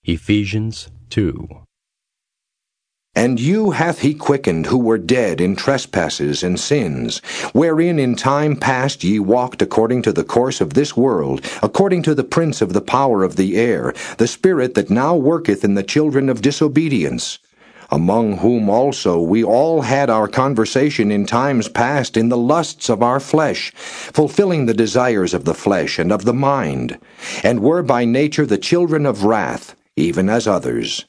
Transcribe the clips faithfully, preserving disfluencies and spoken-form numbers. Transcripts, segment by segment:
Ephesians two. And you hath he quickened who were dead in trespasses and sins, wherein in time past ye walked according to the course of this world, according to the prince of the power of the air, the spirit that now worketh in the children of disobedience, among whom also we all had our conversation in times past in the lusts of our flesh, fulfilling the desires of the flesh and of the mind, and were by nature the children of wrath, even as others.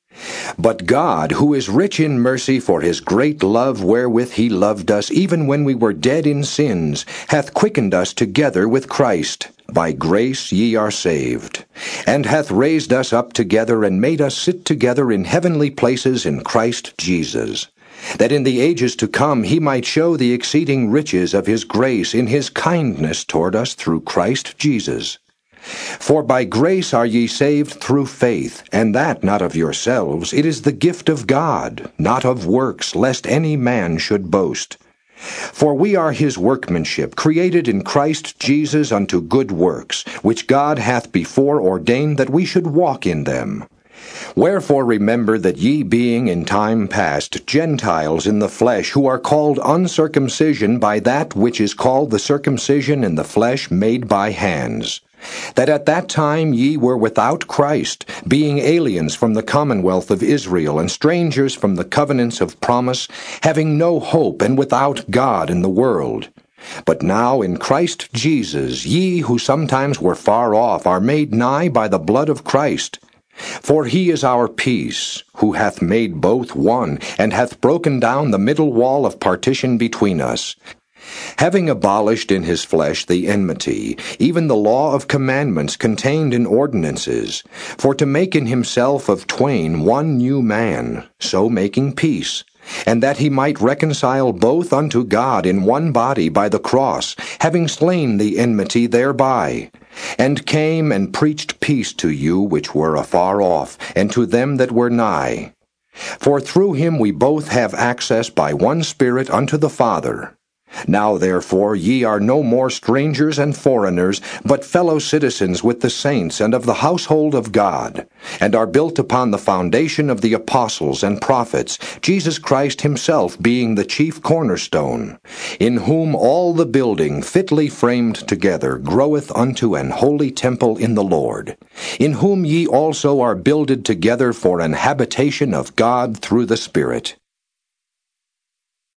But God, who is rich in mercy for his great love wherewith he loved us, even when we were dead in sins, hath quickened us together with Christ. By grace ye are saved, and hath raised us up together, and made us sit together in heavenly places in Christ Jesus, that in the ages to come he might show the exceeding riches of his grace in his kindness toward us through Christ Jesus. For by grace are ye saved through faith, and that not of yourselves, it is the gift of God, not of works, lest any man should boast. For we are his workmanship, created in Christ Jesus unto good works, which God hath before ordained that we should walk in them. Wherefore remember that ye being in time past Gentiles in the flesh, who are called uncircumcision by that which is called the circumcision in the flesh made by hands, that at that time ye were without Christ, being aliens from the commonwealth of Israel, and strangers from the covenants of promise, having no hope, and without God in the world. But now in Christ Jesus ye who sometimes were far off are made nigh by the blood of Christ. For he is our peace, who hath made both one, and hath broken down the middle wall of partition between us, having abolished in his flesh the enmity, even the law of commandments contained in ordinances, for to make in himself of twain one new man, so making peace, and that he might reconcile both unto God in one body by the cross, having slain the enmity thereby, and came and preached peace to you which were afar off, and to them that were nigh. For through him we both have access by one Spirit unto the Father. Now therefore ye are no more strangers and foreigners, but fellow citizens with the saints and of the household of God, and are built upon the foundation of the apostles and prophets, Jesus Christ himself being the chief cornerstone, in whom all the building fitly framed together groweth unto an holy temple in the Lord, in whom ye also are builded together for an habitation of God through the Spirit.